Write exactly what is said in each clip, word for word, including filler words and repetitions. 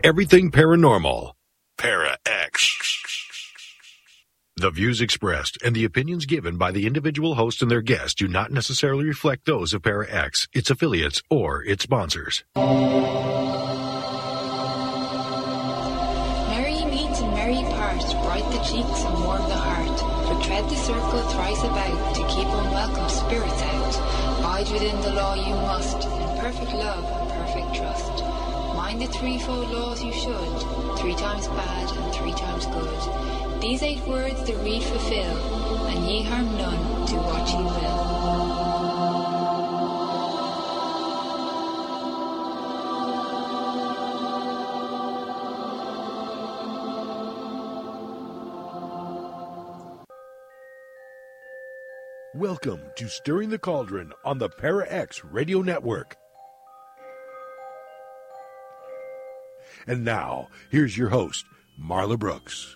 everything paranormal. Para-X. The views expressed and the opinions given by the individual host and their guests do not necessarily reflect those of Para-X, its affiliates, or its sponsors. Merry meet and merry part, bright the cheeks and warm the heart. For tread the circle thrice about, to keep unwelcome spirits out. Bide within the law you must, in perfect love and perfect trust. Mind the threefold laws you should, three times bad and three times good. These eight words the read fulfill, and ye harm none, do what ye will. Welcome to Stirring the Cauldron on the Para-X Radio Network. And now, here's your host, Marla Brooks.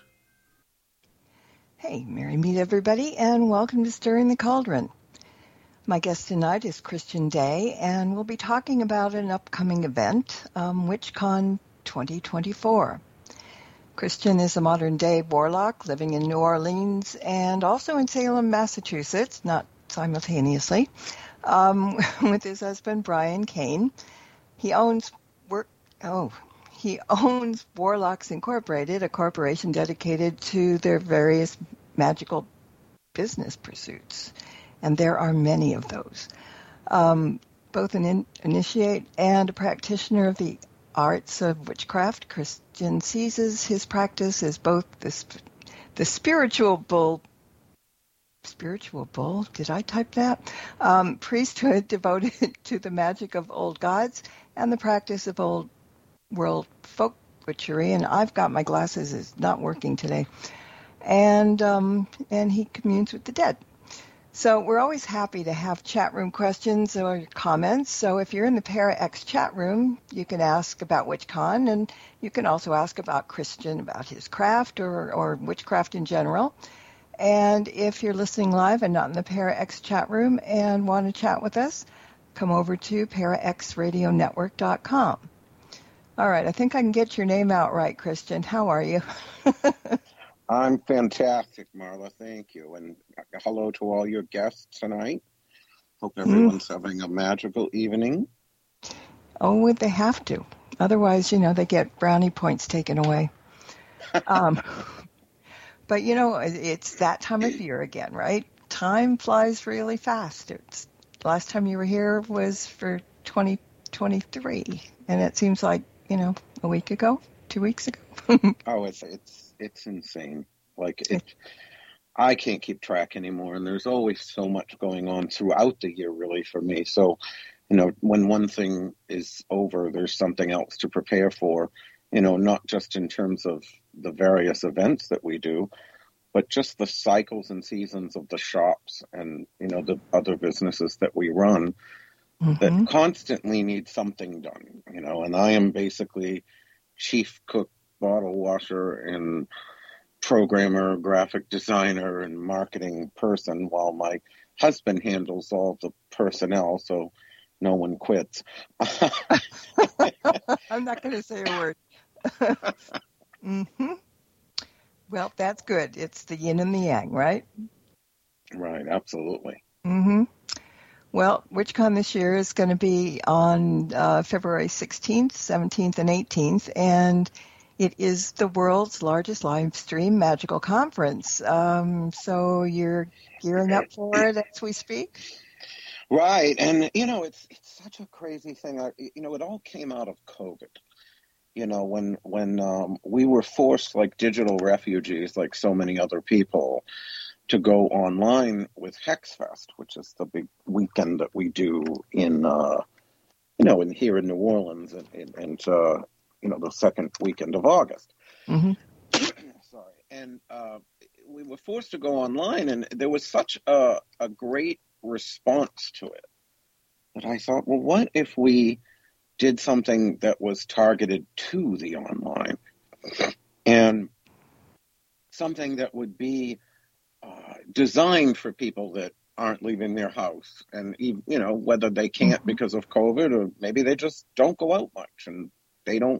Hey, merry meet everybody, and welcome to Stirring the Cauldron. My guest tonight is Christian Day, and we'll be talking about an upcoming event, um, WitchCon twenty twenty-four. Christian is a modern-day warlock living in New Orleans and also in Salem, Massachusetts, not simultaneously, um, with his husband, Brian Kane. He owns work. Oh, he owns Warlocks Incorporated, a corporation dedicated to their various magical business pursuits, and there are many of those. Um, both an in- initiate and a practitioner of the arts of witchcraft, Christian seizes his practice as both the, sp- the spiritual bull, spiritual bull, did I type that? Um, priesthood devoted to the magic of old gods and the practice of old world folk witchery. And I've got my glasses, it's not working today. And, um, and he communes with the dead. So we're always happy to have chat room questions or comments. So if you're in the Para-X chat room, you can ask about WitchCon, and you can also ask about Christian, about his craft or, or witchcraft in general. And if you're listening live and not in the Para-X chat room and want to chat with us, come over to para x radio network dot com. All right, I think I can get your name out right, Christian. How are you? I'm fantastic, Marla. Thank you. And hello to all your guests tonight. Hope everyone's mm. having a magical evening. Oh, would they have to? Otherwise, you know, they get brownie points taken away. um, but, you know, it's that time of year again, right? Time flies really fast. It's, last time you were here was for twenty twenty-three, and it seems like, you know, a week ago, two weeks ago. oh, it's it's. It's insane. Like, it, I can't keep track anymore, and there's always so much going on throughout the year, really, for me. So, you know, when one thing is over, there's something else to prepare for, you know, not just in terms of the various events that we do, but just the cycles and seasons of the shops and, you know, the other businesses that we run mm-hmm. that constantly need something done, you know, and I am basically chief cook, bottle washer and programmer, graphic designer, and marketing person, while my husband handles all the personnel, so no one quits. I'm not going to say a word. mm-hmm. Well, that's good. It's the yin and the yang, right? Right, absolutely. Mm-hmm. Well, WitchCon this year is going to be on uh, February sixteenth, seventeenth, and eighteenth, and it is the world's largest live stream magical conference. Um, so you're gearing up for it as we speak? Right. And, you know, it's it's such a crazy thing. I, you know, it all came out of COVID. You know, when when um, we were forced, like digital refugees, like so many other people, to go online with HexFest, which is the big weekend that we do in, uh, you know, in here in New Orleans and, and, and uh, you know, the second weekend of August. Mm-hmm. Sorry. And uh, we were forced to go online, and there was such a, a great response to it that I thought, well, what if we did something that was targeted to the online and something that would be uh, designed for people that aren't leaving their house, and, you know, whether they can't because of COVID, or maybe they just don't go out much and they don't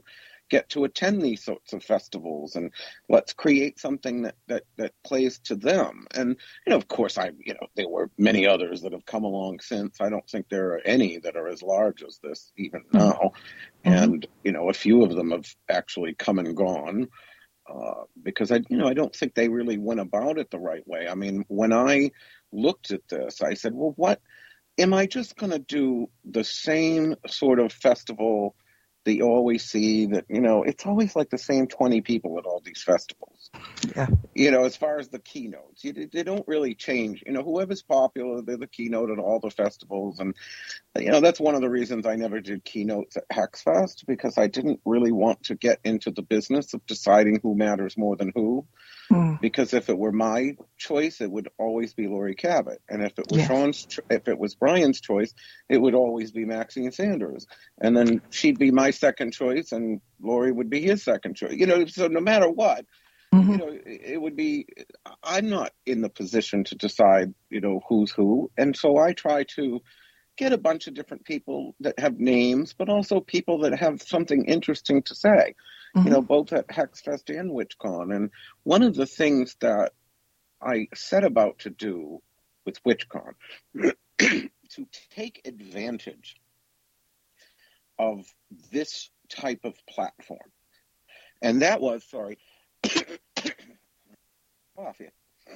get to attend these sorts of festivals, and let's create something that, that, that plays to them. And, you know, of course, I, you know, there were many others that have come along since. I don't think there are any that are as large as this even now. Mm-hmm. And, you know, a few of them have actually come and gone. Uh, because I, you know, I don't think they really went about it the right way. I mean, when I looked at this, I said, well, what, am I just going to do the same sort of festival that you always see that, you know, it's always like the same twenty people at all these festivals. Yeah. You know, as far as the keynotes, you, they don't really change. You know, whoever's popular, they're the keynote at all the festivals. And, you know, that's one of the reasons I never did keynotes at HexFest, because I didn't really want to get into the business of deciding who matters more than who. Mm. Because if it were my choice, it would always be Laurie Cabot. And if it was yes. Sean's, if it was Brian's choice, it would always be Maxine Sanders. And then she'd be my second choice, and Laurie would be his second choice. You know, so no matter what, mm-hmm. you know, it, it would be. I'm not in the position to decide, you know, who's who, and so I try to get a bunch of different people that have names, but also people that have something interesting to say. Mm-hmm. You know, both at HexFest and WitchCon. And one of the things that I set about to do with WitchCon to take advantage of this type of platform. And that was, sorry, coffee.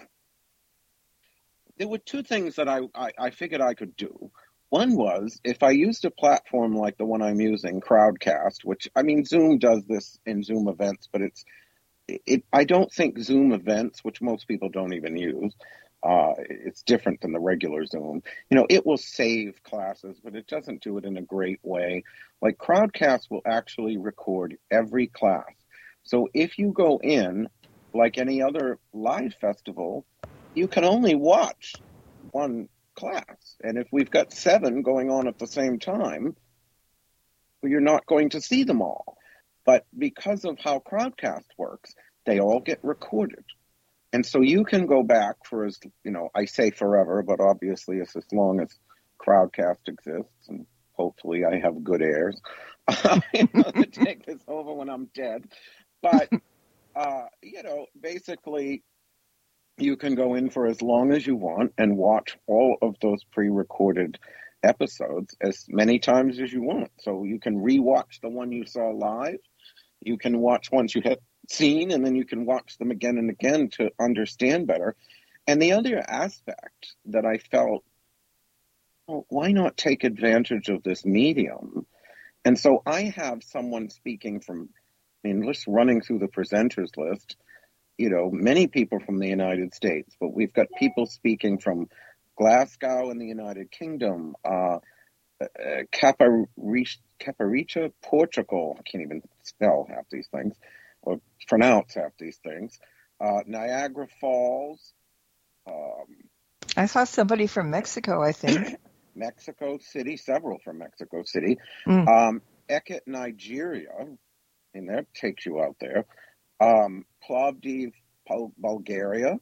There were two things that I, I, I figured I could do. One was, if I used a platform like the one I'm using, Crowdcast, which, I mean, Zoom does this in Zoom events, but it's, it. I don't think Zoom events, which most people don't even use, uh, it's different than the regular Zoom. You know, it will save classes, but it doesn't do it in a great way. Like, Crowdcast will actually record every class. So if you go in, like any other live festival, you can only watch one class. And if we've got seven going on at the same time, well, you're not going to see them all. But because of how Crowdcast works, they all get recorded. And so you can go back for as, you know, I say forever, but obviously it's as long as Crowdcast exists, and hopefully I have good heirs you know, to take this over when I'm dead. But, uh, you know, basically you can go in for as long as you want and watch all of those pre-recorded episodes as many times as you want. So you can rewatch the one you saw live. You can watch ones you had seen, and then you can watch them again and again to understand better. And the other aspect that I felt, well, why not take advantage of this medium? And so I have someone speaking from, I mean, just running through the presenters list, you know, many people from the United States, but we've got people speaking from Glasgow in the United Kingdom, uh, uh, Caparica, Caparica, Portugal. I can't even spell half these things or pronounce half these things. Uh, Niagara Falls. Um, I saw somebody from Mexico, I think. Mexico City, several from Mexico City. Mm. Um, Ekit, Nigeria, and that takes you out there. Um, Plovdiv, Bulgaria,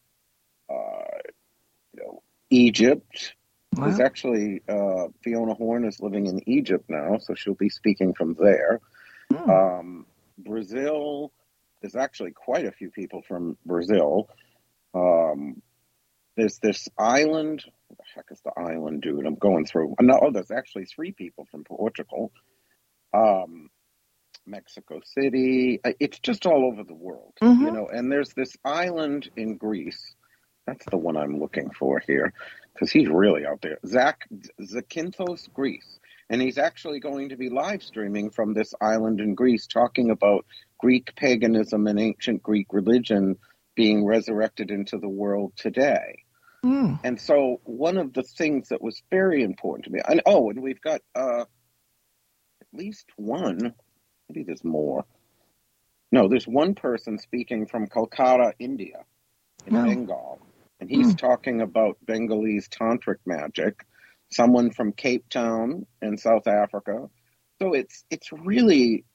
uh, you know, Egypt. Wow. There's actually, uh, Fiona Horn is living in Egypt now, so she'll be speaking from there. Hmm. Um, Brazil, there's actually quite a few people from Brazil. Um, there's this island, what the heck is the island, dude? I'm going through, no, oh, there's actually three people from Portugal. Um, Mexico City. It's just all over the world, mm-hmm. you know, and there's this island in Greece. That's the one I'm looking for here, because he's really out there. Zach Zakynthos, Greece. And he's actually going to be live streaming from this island in Greece, talking about Greek paganism and ancient Greek religion being resurrected into the world today. Mm. And so one of the things that was very important to me, and oh, and we've got uh, at least one, maybe there's more. No, there's one person speaking from Kolkata, India, in oh. Bengal. And he's mm. talking about Bengalese tantric magic. Someone from Cape Town in South Africa. So it's it's really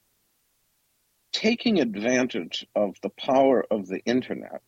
taking advantage of the power of the internet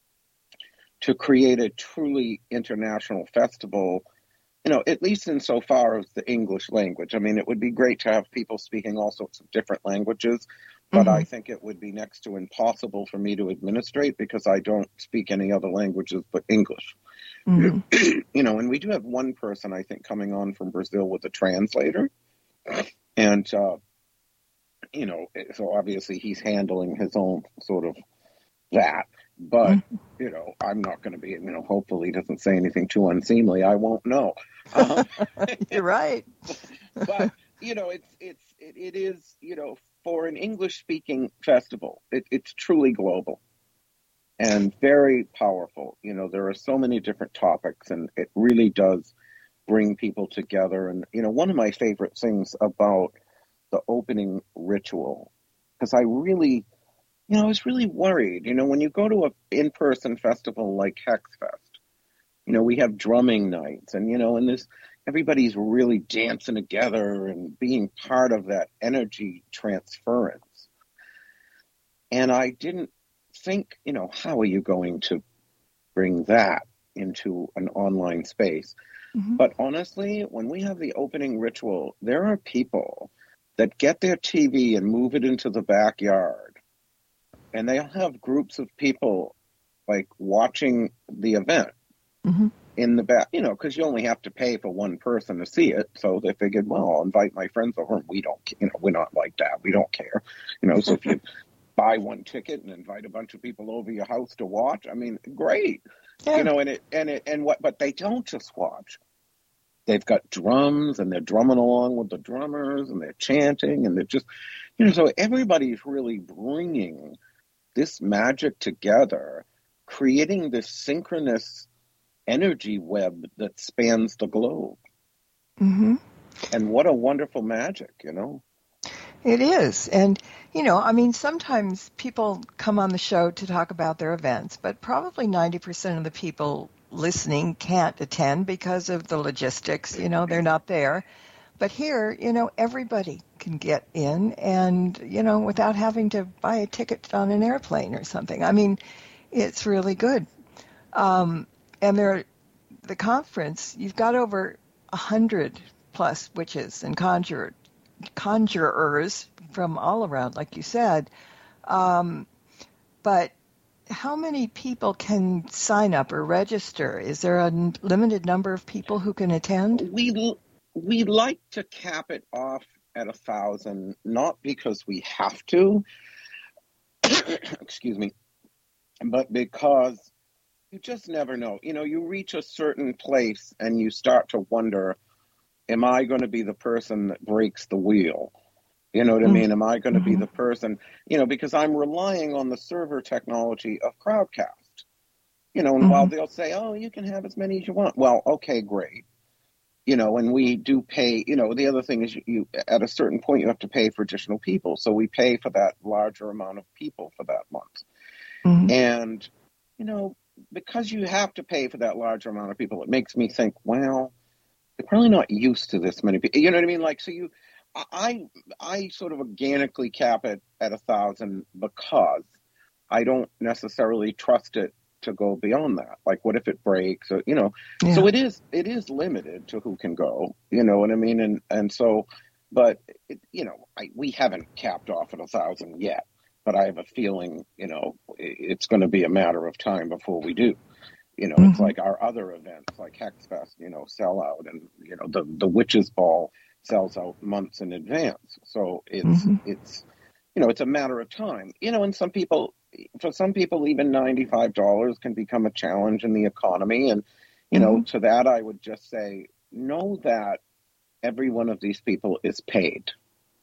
to create a truly international festival, you know, at least insofar as the English language. I mean, it would be great to have people speaking all sorts of different languages, but Mhm. I think it would be next to impossible for me to administrate because I don't speak any other languages but English. Mhm. You know, and we do have one person, I think, coming on from Brazil with a translator. And, uh, you know, so obviously he's handling his own sort of that. But, Mhm. you know, I'm not going to be, you know, hopefully he doesn't say anything too unseemly. I won't know. Um, You're right. but, you know, it's, it's, it, it is, you know, for an English speaking festival, it, it's truly global and very powerful. You know, there are so many different topics and it really does bring people together. And, you know, one of my favorite things about the opening ritual, because I really, you know, I was really worried, you know, when you go to an in-person festival like Hexfest, you know, we have drumming nights and, you know, and this, everybody's really dancing together and being part of that energy transference. And I didn't think, you know, how are you going to bring that into an online space? Mhm. But honestly, when we have the opening ritual, there are people that get their T V and move it into the backyard. And they'll have groups of people like watching the event Mhm. in the back, you know, because you only have to pay for one person to see it. So they figured, well, I'll invite my friends over and we don't, you know, we're not like that. We don't care. You know, so if you buy one ticket and invite a bunch of people over your house to watch, I mean, great. Yeah. You know, and it, and it, and what, but they don't just watch. They've got drums and they're drumming along with the drummers and they're chanting and they're just, you know, so everybody's really bringing this magic together, creating this synchronous energy web that spans the globe. Mhm. And what a wonderful magic, you know? It is. And, you know, I mean, sometimes people come on the show to talk about their events, but probably ninety percent of the people listening can't attend because of the logistics. You know, they're not there. But here, you know, everybody can get in and, you know, without having to buy a ticket on an airplane or something. I mean, it's really good. Um, and there, the conference, you've got over a hundred plus witches and conjurers conjurers from all around, like you said. Um, but how many people can sign up or register? Is there a limited number of people who can attend? We we like to cap it off at a thousand, not because we have to, excuse me, but because you just never know. You know, you reach a certain place and you start to wonder, am I going to be the person that breaks the wheel? You know what I mean? Am I going to Mm-hmm. be the person, you know, because I'm relying on the server technology of Crowdcast. You know, and Mm-hmm. while they'll say, oh, you can have as many as you want. Well, okay, great. You know, and we do pay, you know, the other thing is you, you at a certain point you have to pay for additional people. So we pay for that larger amount of people for that month. Mm-hmm. And, you know, because you have to pay for that larger amount of people, it makes me think, well, they're probably not used to this many people. You know what I mean? Like, so you, I, I sort of organically cap it at a thousand because I don't necessarily trust it to go beyond that. Like, what if it breaks? Or, you know, Yeah. so it is, it is limited to who can go. You know what I mean? And and so, but it, you know, I, we haven't capped off at a thousand yet. But I have a feeling, you know, it's going to be a matter of time before we do. You know, Mm-hmm. it's like our other events, like Hexfest, you know, sell out, and you know, the the Witches Ball sells out months in advance. So it's Mm-hmm. it's you know, it's a matter of time. You know, and some people, for some people, even ninety-five dollars can become a challenge in the economy. And you know, Mm-hmm. to that, I would just say, know that every one of these people is paid.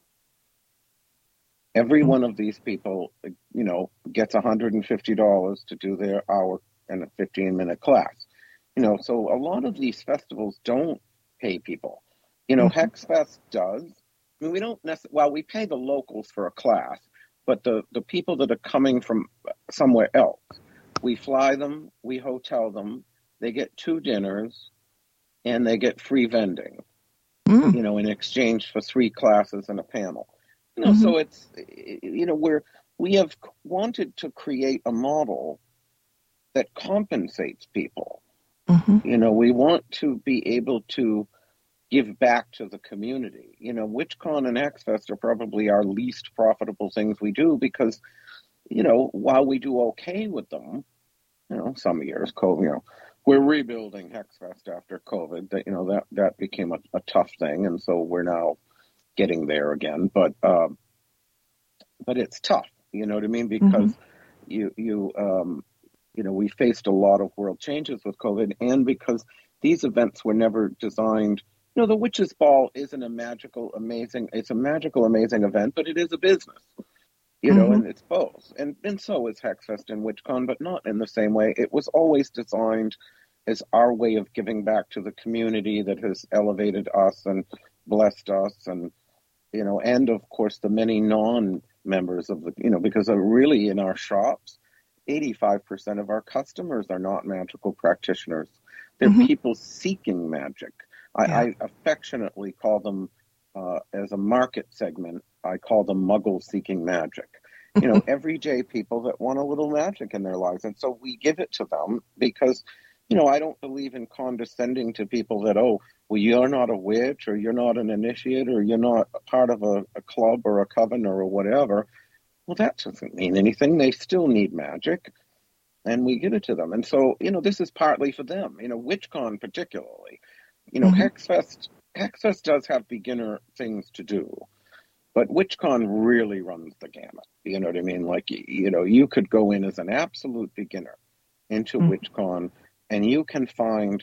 Every one of these people, you know, gets one hundred fifty dollars to do their hour and a fifteen minute class. You know, so a lot of these festivals don't pay people. You know, Mm-hmm. Hexfest does. I mean, we don't necessarily, well, we pay the locals for a class, but the, the people that are coming from somewhere else, we fly them, we hotel them, they get two dinners, and they get free vending, Mm-hmm. you know, in exchange for three classes and a panel. You know, Mm-hmm. so it's, you know, we're, we have wanted to create a model that compensates people. Mm-hmm. You know, we want to be able to give back to the community. You know, WitchCon and HexFest are probably our least profitable things we do because, you know, while we do okay with them, you know, some years, COVID, you know, we're rebuilding HexFest after COVID. That, you know, that, that became a, a tough thing. And so we're now getting there again. But, um, but it's tough, you know what I mean? Because mm-hmm. you, you, um, you know, we faced a lot of world changes with COVID, and because these events were never designed. You know, the Witches Ball isn't a magical, amazing, it's a magical, amazing event, but it is a business, you know, mm-hmm. and it's both. And, and so is HexFest and WitchCon, but not in the same way. It was always designed as our way of giving back to the community that has elevated us and blessed us, and, you know, and of course the many non-members of the, you know, because really in our shops, eighty-five percent of our customers are not magical practitioners. They're mm-hmm. people seeking magic. I, yeah. I affectionately call them, uh, as a market segment, I call them muggles seeking magic. You know, everyday people that want a little magic in their lives. And so we give it to them because, you know, I don't believe in condescending to people that, oh, well, you're not a witch, or you're not an initiate, or you're not a part of a, a club or a coven or whatever. Well, that doesn't mean anything. They still need magic, and we give it to them. And so, you know, this is partly for them. You know, WitchCon particularly. You know, mm-hmm. HexFest, HexFest does have beginner things to do, but WitchCon really runs the gamut. You know what I mean? Like, you know, you could go in as an absolute beginner into mm-hmm. WitchCon, and you can find,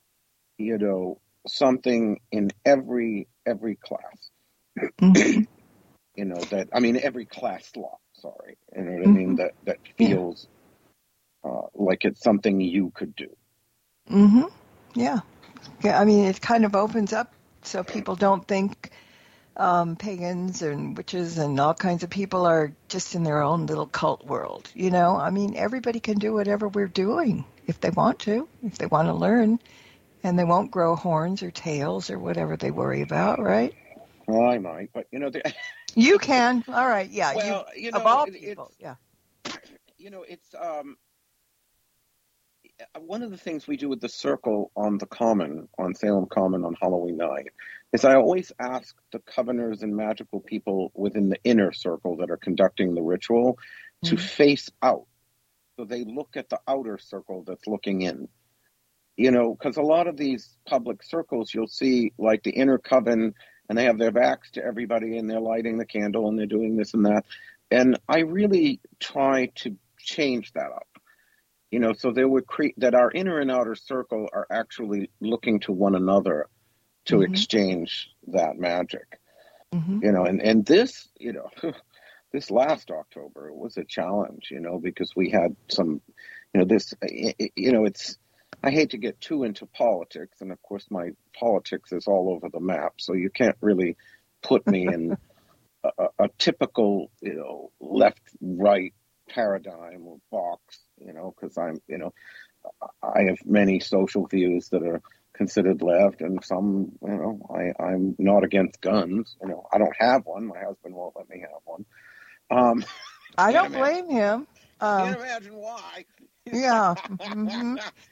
you know, something in every every class. Mm-hmm. You know, that, I mean, every class slot, sorry. You know what mm-hmm. I mean? That, that feels yeah. uh, like it's something you could do. Mm-hmm. Yeah. Yeah, I mean, it kind of opens up so people don't think um, pagans and witches and all kinds of people are just in their own little cult world, you know? I mean, everybody can do whatever we're doing if they want to, if they want to learn, and they won't grow horns or tails or whatever they worry about, right? Well, I might, but, you know... The... You can. All right, yeah. Well, you, you know, of all it, people, yeah. You know, it's... um. One of the things we do with the circle on the Common, on Salem Common on Halloween night, is I always ask the coveners and magical people within the inner circle that are conducting the ritual mm-hmm. to face out. So they look at the outer circle that's looking in. You know, because a lot of these public circles, you'll see like the inner coven, and they have their backs to everybody, and they're lighting the candle, and they're doing this and that. And I really try to change that up. You know, so they would create that our inner and outer circle are actually looking to one another to mm-hmm. exchange that magic. Mm-hmm. You know, and, and this, you know, this last October was a challenge, you know, because we had some, you know, this, you know, it's, I hate to get too into politics. And of course, my politics is all over the map. So you can't really put me in a, a typical, you know, left, right paradigm or box, you know, because I'm, you know, I have many social views that are considered left, and some, you know, I, I'm not against guns. You know, I don't have one. My husband won't let me have one. Um, I don't imagine, blame him. Um, can't imagine why. Yeah. Mm-hmm.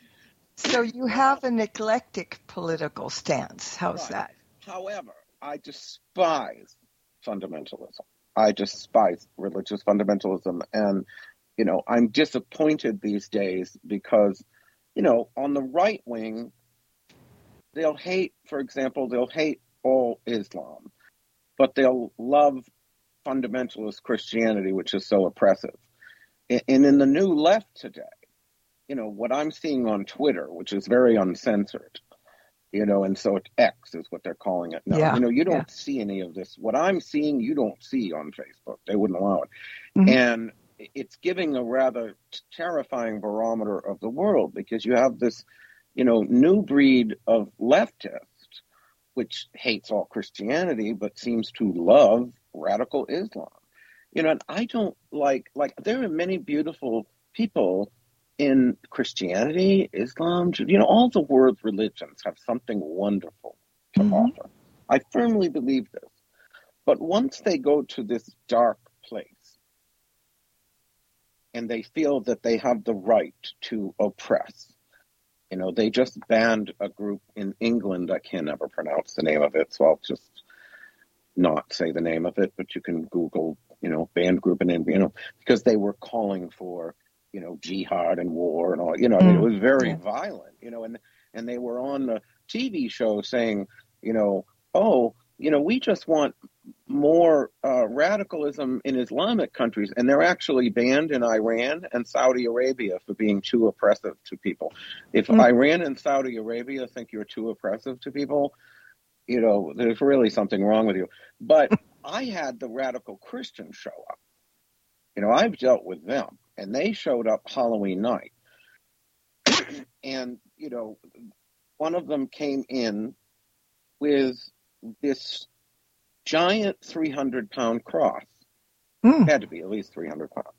So you have an eclectic political stance. How's right. that? However, I despise fundamentalism. I despise religious fundamentalism. And, you know, I'm disappointed these days because, you know, on the right wing, they'll hate, for example, they'll hate all Islam, but they'll love fundamentalist Christianity, which is so oppressive. And in the new left today, you know, what I'm seeing on Twitter, which is very uncensored, you know, and so it's X is what they're calling it now. Yeah. You know, you don't yeah. see any of this. What I'm seeing, you don't see on Facebook. They wouldn't allow it. Mm-hmm. And it's giving a rather terrifying barometer of the world because you have this, you know, new breed of leftist, which hates all Christianity, but seems to love radical Islam. You know, and I don't like, like, there are many beautiful people in Christianity, Islam, you know, all the world religions have something wonderful to mm-hmm. offer. I firmly believe this. But once they go to this dark place and they feel that they have the right to oppress, You know, they just banned a group in England. I can never pronounce the name of it, so I'll just not say the name of it, but you can Google, you know, banned group in India, you know, because they were calling for, you know, jihad and war and all, you know, mm, it was very yeah. violent, you know, and, and they were on the T V show saying, you know, oh, you know, we just want more uh, radicalism in Islamic countries, and they're actually banned in Iran and Saudi Arabia for being too oppressive to people. If mm. Iran and Saudi Arabia think you're too oppressive to people, you know, there's really something wrong with you. But I had the radical Christians show up. You know, I've dealt with them, and they showed up Halloween night. And, you know, one of them came in with this giant three hundred pound cross. Mm. It had to be at least three hundred pounds.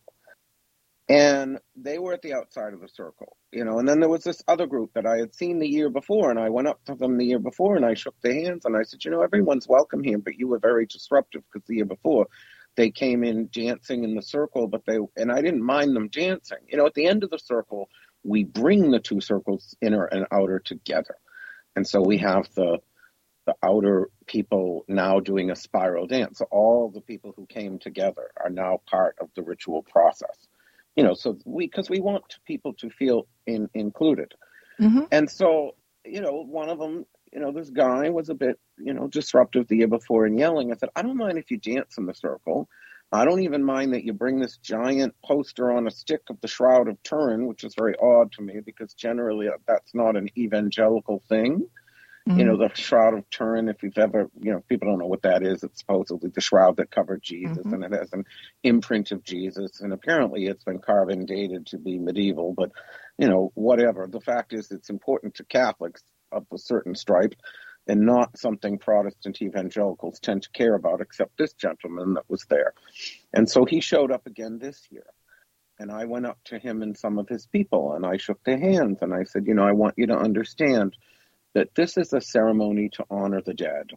And they were at the outside of the circle, you know, and then there was this other group that I had seen the year before, and I went up to them the year before, and I shook their hands, and I said, you know, everyone's welcome here, but you were very disruptive, because the year before they came in dancing in the circle, but they, and I didn't mind them dancing. You know, at the end of the circle, we bring the two circles, inner and outer, together. And so we have the the outer people now doing a spiral dance. So all the people who came together are now part of the ritual process. You know, so we, because we want people to feel in, included. Mm-hmm. And so, you know, one of them, you know, this guy was a bit, you know, disruptive the year before and yelling. I said, I don't mind if you dance in the circle. I don't even mind that you bring this giant poster on a stick of the Shroud of Turin, which is very odd to me, because generally that's not an evangelical thing. Mm-hmm. You know, the Shroud of Turin, if you've ever, you know, people don't know what that is. It's supposedly the shroud that covered Jesus, mm-hmm. and it has an imprint of Jesus. And apparently it's been carved and dated to be medieval, but, you know, whatever. The fact is it's important to Catholics of a certain stripe and not something Protestant evangelicals tend to care about, except this gentleman that was there. And so he showed up again this year. And I went up to him and some of his people, and I shook their hands, and I said, you know, I want you to understand that this is a ceremony to honor the dead.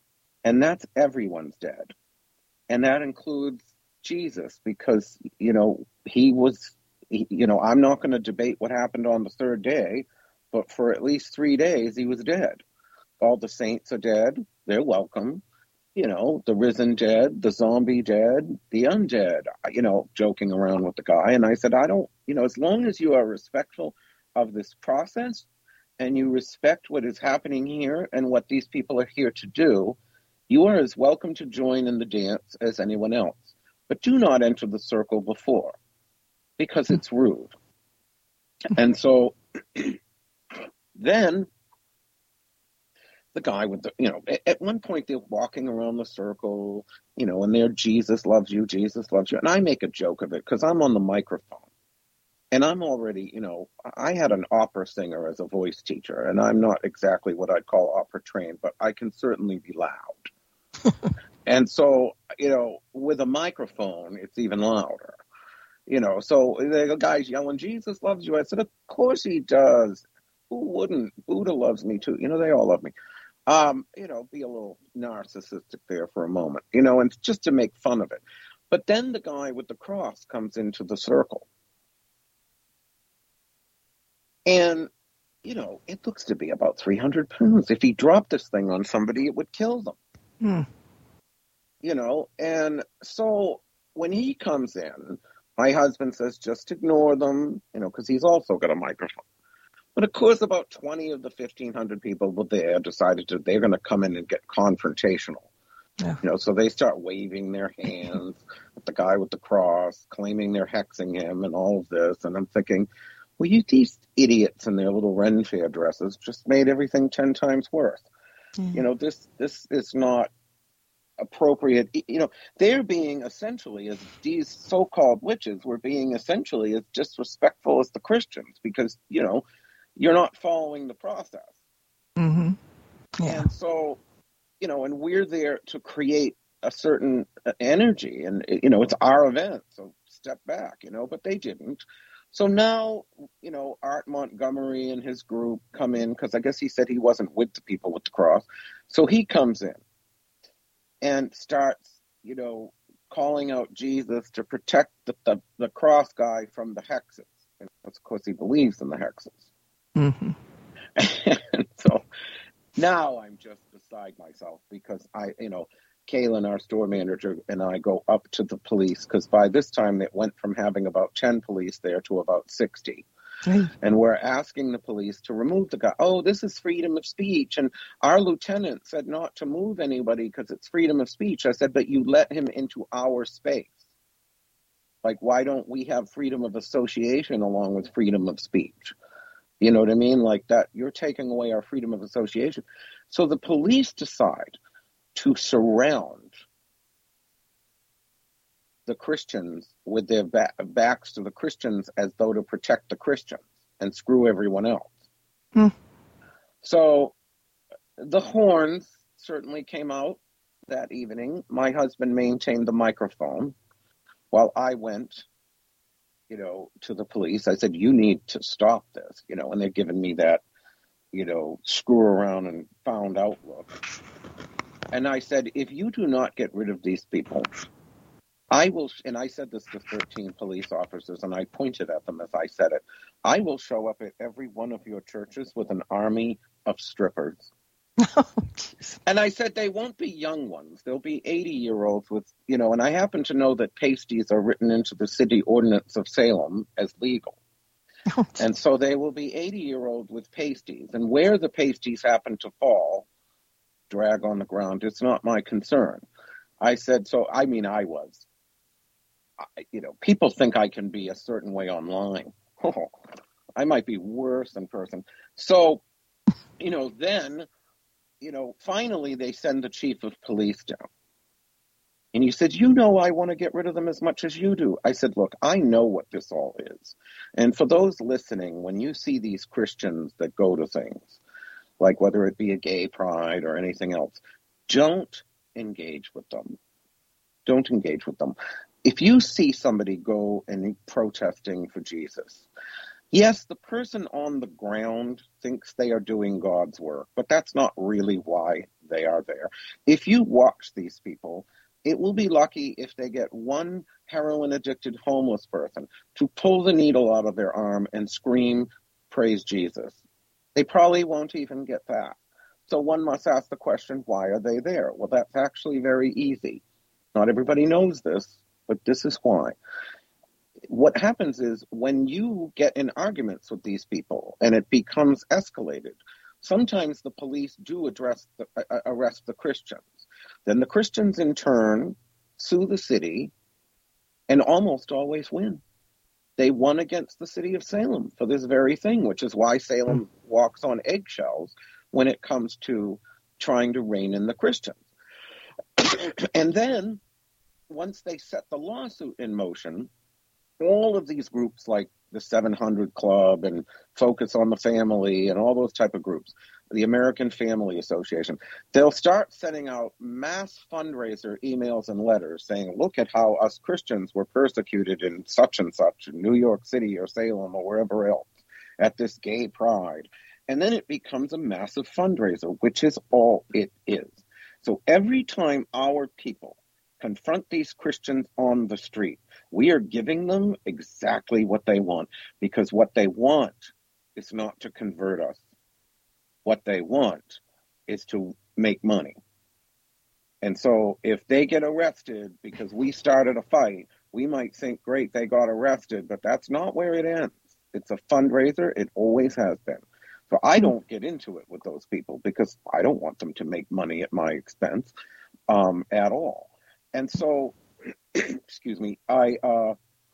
And that's everyone's dead. And that includes Jesus, because, you know, he was, he, you know, I'm not going to debate what happened on the third day, but for at least three days, he was dead. All the saints are dead. They're welcome. You know, the risen dead, the zombie dead, the undead, you know, joking around with the guy. And I said, I don't, you know, as long as you are respectful of this process, and you respect what is happening here and what these people are here to do, you are as welcome to join in the dance as anyone else. But do not enter the circle before, because it's rude. And so then the guy with the, you know, at one point they're walking around the circle, you know, and they're, Jesus loves you, Jesus loves you. And I make a joke of it because I'm on the microphone. And I'm already, you know, I had an opera singer as a voice teacher, and I'm not exactly what I'd call opera trained, but I can certainly be loud. And so, you know, with a microphone, it's even louder. You know, so the guy's yelling, Jesus loves you. I said, of course he does. Who wouldn't? Buddha loves me too. You know, they all love me. Um, you know, be a little narcissistic there for a moment, you know, and just to make fun of it. But then the guy with the cross comes into the circle. And, you know, it looks to be about three hundred pounds. If he dropped this thing on somebody, it would kill them. Hmm. You know, and so when he comes in, my husband says, just ignore them, you know, because he's also got a microphone. But of course, about twenty of the fifteen hundred people were there decided to, they're going to come in and get confrontational. Yeah. You know, so they start waving their hands at the guy with the cross, claiming they're hexing him and all of this. And I'm thinking, well, you, these idiots in their little Ren Fair dresses just made everything ten times worse. Mm-hmm. You know, this this is not appropriate. You know, they're being essentially, as these so-called witches were being essentially as disrespectful as the Christians, because, you know, you're not following the process. Mm-hmm. Yeah. And so, you know, and we're there to create a certain energy, and, you know, it's our event, so step back, you know, but they didn't. So now, you know, Art Montgomery and his group come in, because I guess he said he wasn't with the people with the cross. So he comes in and starts, you know, calling out Jesus to protect the, the, the cross guy from the hexes. And of course, he believes in the hexes. Mm-hmm. And so now I'm just beside myself because I, you know, Kaylin, our store manager, and I go up to the police because by this time it went from having about ten police there to about sixty. Right. And we're asking the police to remove the guy. Oh, this is freedom of speech. And our lieutenant said not to move anybody because it's freedom of speech. I said, but you let him into our space. Like, why don't we have freedom of association along with freedom of speech? You know what I mean? Like that, you're taking away our freedom of association. So the police decide to surround the Christians with their ba- backs to the Christians as though to protect the Christians and screw everyone else. Hmm. So the horns certainly came out that evening. My husband maintained the microphone while I went, you know, to the police. I said, you need to stop this, you know, and they're giving me that, you know, screw around and found out look. And I said, if you do not get rid of these people, I will, and I said this to thirteen police officers, and I pointed at them as I said it, I will show up at every one of your churches with an army of strippers. Oh, and I said, they won't be young ones. They'll be eighty-year-olds with, you know, and I happen to know that pasties are written into the city ordinance of Salem as legal. Oh, and so they will be eighty-year-olds with pasties. And where the pasties happen to fall, drag on the ground, it's not my concern. I said, so, I mean, I was. I, you know, people think I can be a certain way online. Oh, I might be worse in person. So, you know, then, you know, finally they send the chief of police down. And he said, you know, I want to get rid of them as much as you do. I said, look, I know what this all is. And for those listening, when you see these Christians that go to things, like whether it be a gay pride or anything else, don't engage with them. Don't engage with them. If you see somebody go and protesting for Jesus, yes, the person on the ground thinks they are doing God's work, but that's not really why they are there. If you watch these people, it will be lucky if they get one heroin-addicted homeless person to pull the needle out of their arm and scream, praise Jesus. They probably won't even get that. So one must ask the question, why are they there? Well, that's actually very easy. Not everybody knows this, but this is why. What happens is when you get in arguments with these people and it becomes escalated, sometimes the police do address the, uh, arrest the Christians. Then the Christians in turn sue the city and almost always win. They won against the city of Salem for this very thing, which is why Salem walks on eggshells when it comes to trying to rein in the Christians. And then once they set the lawsuit in motion, all of these groups like the seven hundred Club and Focus on the Family and all those type of groups, the American Family Association, they'll start sending out mass fundraiser emails and letters saying, look at how us Christians were persecuted in such and such, in New York City or Salem or wherever else, at this gay pride. And then it becomes a massive fundraiser, which is all it is. So every time our people confront these Christians on the street, we are giving them exactly what they want, because what they want is not to convert us. What they want is to make money. And so if they get arrested because we started a fight, we might think, great, they got arrested, but that's not where it ends. It's a fundraiser. It always has been. So I don't get into it with those people because I don't want them to make money at my expense um, at all. And so, excuse me, I uh,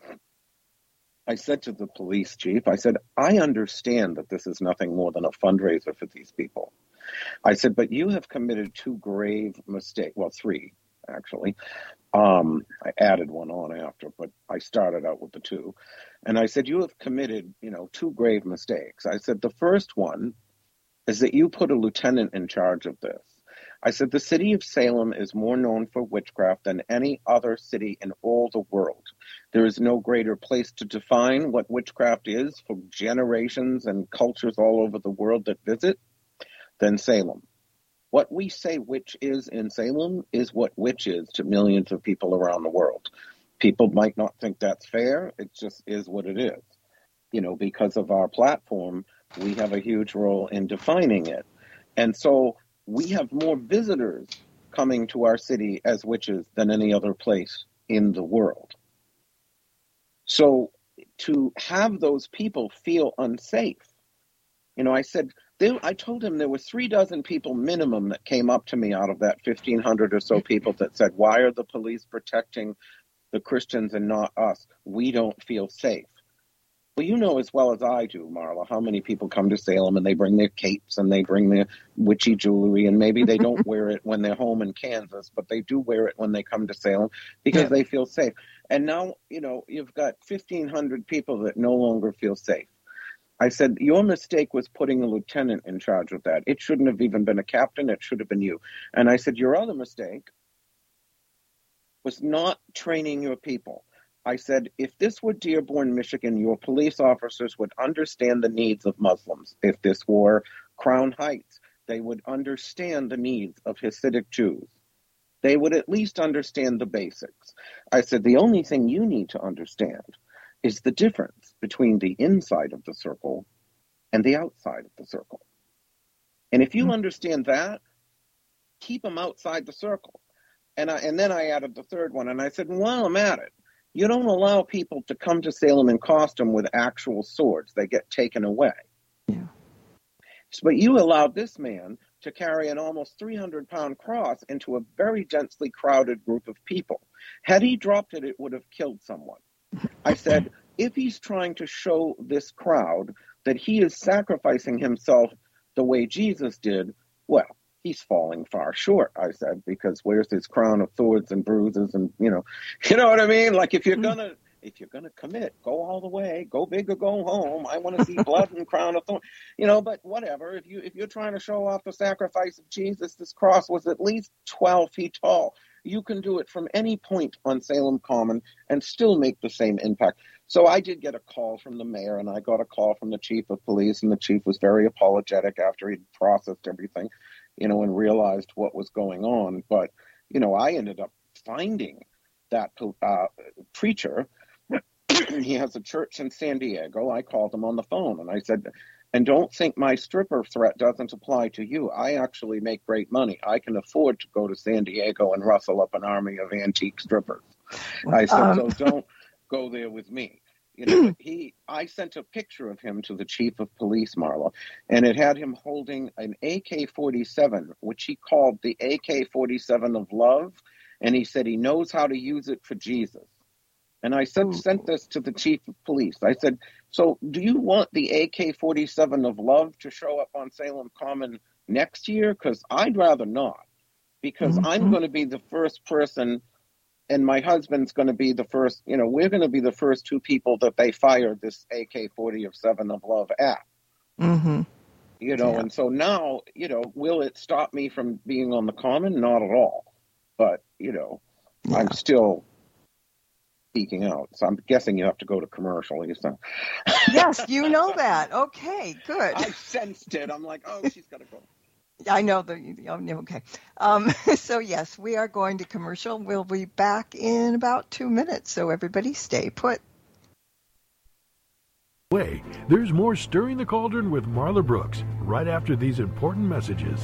I said to the police chief, I said, I understand that this is nothing more than a fundraiser for these people. I said, but you have committed two grave mistakes. Well, three, actually. Um, I added one on after, but I started out with the two. And I said, you have committed, you know, two grave mistakes. I said, the first one is that you put a lieutenant in charge of this. I said, the city of Salem is more known for witchcraft than any other city in all the world. There is no greater place to define what witchcraft is for generations and cultures all over the world that visit than Salem. What we say witch is in Salem is what witch is to millions of people around the world. People might not think that's fair. It just is what it is. You know, because of our platform, we have a huge role in defining it. And so we have more visitors coming to our city as witches than any other place in the world. So to have those people feel unsafe, you know, I said, they, I told him there were three dozen people minimum that came up to me out of that fifteen hundred or so people that said, why are the police protecting the Christians and not us? We don't feel safe. Well, you know as well as I do, Marla, how many people come to Salem and they bring their capes and they bring their witchy jewelry, and maybe they don't wear it when they're home in Kansas, but they do wear it when they come to Salem because yeah. they feel safe. And now, you know, you've got fifteen hundred people that no longer feel safe. I said, your mistake was putting a lieutenant in charge of that. It shouldn't have even been a captain. It should have been you. And I said, your other mistake was not training your people. I said, if this were Dearborn, Michigan, your police officers would understand the needs of Muslims. If this were Crown Heights, they would understand the needs of Hasidic Jews. They would at least understand the basics. I said, the only thing you need to understand is the difference between the inside of the circle and the outside of the circle. And if you mm-hmm. understand that, keep them outside the circle. And I, and then I added the third one, and I said, while I'm at it, you don't allow people to come to Salem in costume with actual swords. They get taken away. Yeah. But you allowed this man to carry an almost three hundred pound cross into a very densely crowded group of people. Had he dropped it, it would have killed someone. I said, if he's trying to show this crowd that he is sacrificing himself the way Jesus did, well, he's falling far short, I said, because where's his crown of thorns and bruises and, you know, you know what I mean? Like, if you're going to, if you're going to commit, go all the way, go big or go home. I want to see blood and crown of thorns, you know, but whatever. If you, if you're trying to show off the sacrifice of Jesus, this cross was at least twelve feet tall. You can do it from any point on Salem Common and still make the same impact. So I did get a call from the mayor, and I got a call from the chief of police, and the chief was very apologetic after he'd processed everything, you know, and realized what was going on. But, you know, I ended up finding that uh, preacher. He has a church in San Diego. I called him on the phone, and I said, and don't think my stripper threat doesn't apply to you. I actually make great money. I can afford to go to San Diego and rustle up an army of antique strippers. I said, um. so don't go there with me. You know, he. I sent a picture of him to the chief of police, Marla, and it had him holding an A K forty-seven, which he called the A K forty-seven of love, and he said he knows how to use it for Jesus. And I said, sent this to the chief of police. I said, so do you want the A K forty-seven of love to show up on Salem Common next year? Because I'd rather not, because mm-hmm. I'm going to be the first person, and my husband's going to be the first, you know, we're going to be the first two people that they fired this A K forty-seven of love at. Mm-hmm. You know, yeah. And so now, you know, will it stop me from being on the Common? Not at all. But, you know, yeah. I'm still speaking out. So I'm guessing you have to go to commercial, Lisa. Yes, you know that. Okay, good. I sensed it. I'm like, oh, she's got to go. I know that. Oh, okay. Um, so, yes, we are going to commercial. We'll be back in about two minutes. So, everybody stay put. Way, there's more Stirring the Cauldron with Marla Brooks right after these important messages.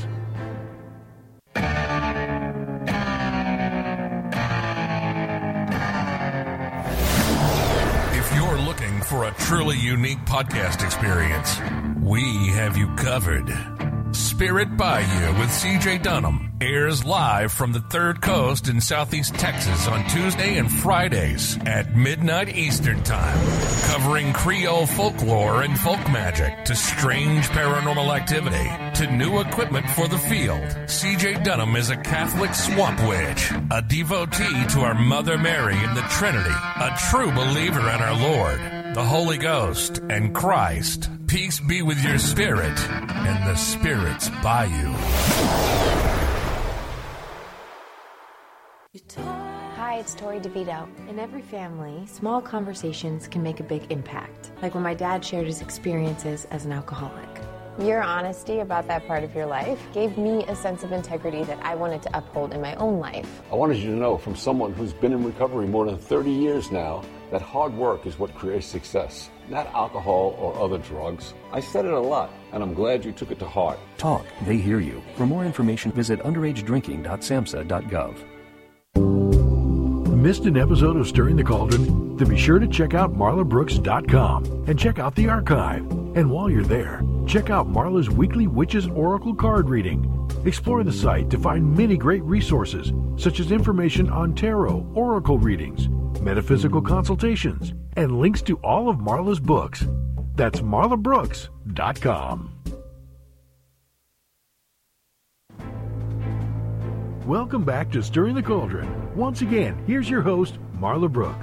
If you're looking for a truly unique podcast experience, we have you covered. Spirit Bayou with C J Dunham airs live from the Third Coast in Southeast Texas on Tuesday and Fridays at midnight Eastern Time, covering Creole folklore and folk magic to strange paranormal activity to new equipment for the field. C J Dunham is a Catholic swamp witch, a devotee to our Mother Mary in the Trinity, a true believer in our Lord, the Holy Ghost, and Christ. Peace be with your spirit and the spirits by you. Hi, it's Tori DeVito. In every family, small conversations can make a big impact, like when my dad shared his experiences as an alcoholic. Your honesty about that part of your life gave me a sense of integrity that I wanted to uphold in my own life. I wanted you to know, from someone who's been in recovery more than thirty years now, that hard work is what creates success, not alcohol or other drugs. I said it a lot, and I'm glad you took it to heart. Talk. They hear you. For more information, visit underage drinking dot samhsa dot gov. Missed an episode of Stirring the Cauldron? Then be sure to check out marla brooks dot com and check out the archive. And while you're there, check out Marla's weekly Witches Oracle card reading. Explore the site to find many great resources, such as information on tarot, oracle readings, metaphysical consultations, and links to all of Marla's books. That's marla brooks dot com. Welcome back to Stirring the Cauldron. Once again, here's your host, Marla Brooks.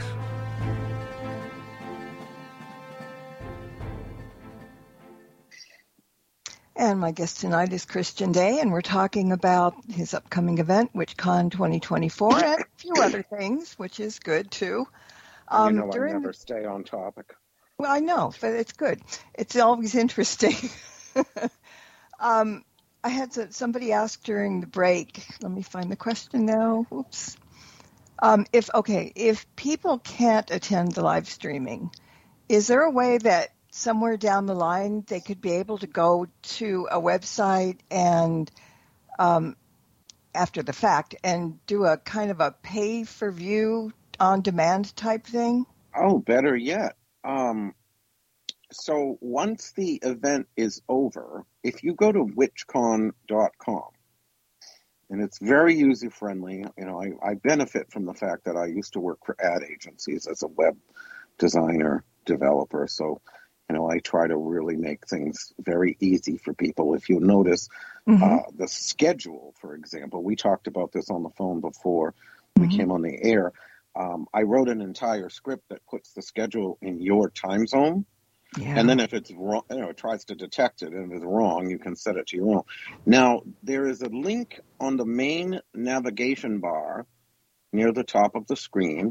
And my guest tonight is Christian Day, and we're talking about his upcoming event, WitchCon twenty twenty-four, and a few other things, which is good, too. Um, you know, I never the... stay on topic. Well, I know, but it's good. It's always interesting. um, I had somebody ask during the break, let me find the question now. Oops. Um, if, okay, if people can't attend the live streaming, is there a way that somewhere down the line they could be able to go to a website and um, after the fact and do a kind of a pay for view on demand type thing? Oh, better yet. Um, so once the event is over, if you go to witch con dot com, and it's very user friendly, you know, I, I benefit from the fact that I used to work for ad agencies as a web designer, developer. So, you know, I try to really make things very easy for people. If you notice mm-hmm. uh, the schedule, for example, we talked about this on the phone before mm-hmm. we came on the air. Um, I wrote an entire script that puts the schedule in your time zone. Yeah. And then if it's wrong, you know, it tries to detect it, and if it's wrong, you can set it to your own. Now, there is a link on the main navigation bar near the top of the screen,